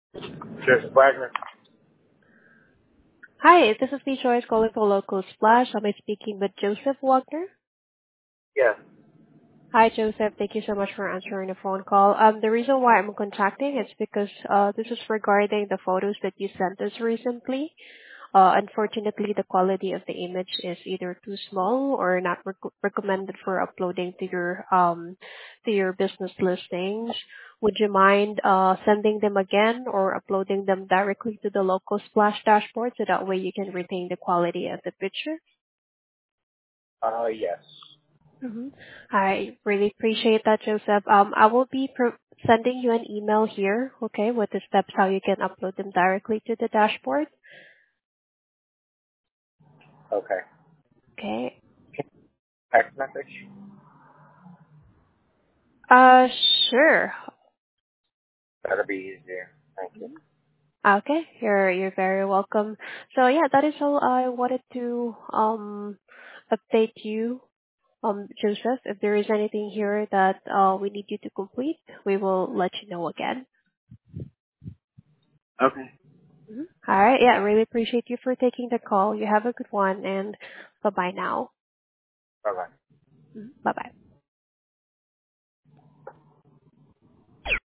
Joseph Wagner. Hi, this is the Choice calling for Local Splash. Am I speaking with Joseph Wagner? Yes. Hi, Joseph. Thank you so much for answering the phone call. The reason why I'm contacting is because this is regarding the photos that you sent us recently. Unfortunately, the quality of the image is either too small or not recommended for uploading to your business listings. Would you mind sending them again or uploading them directly to the local Splash dashboard so that way you can retain the quality of the picture? Yes. Mm-hmm. I really appreciate that, Joseph. I will be sending you an email here, okay, with the steps how you can upload them directly to the dashboard. Okay. Okay. Text message? Uh, sure. That'll be easier. Thank you. Okay, you're very welcome. So yeah, that is all I wanted to update you, Joseph. If there is anything here that we need you to complete, we will let you know again. Okay. All right, yeah, I really appreciate you for taking the call. You have a good one, and bye bye now. Bye-bye. Bye bye.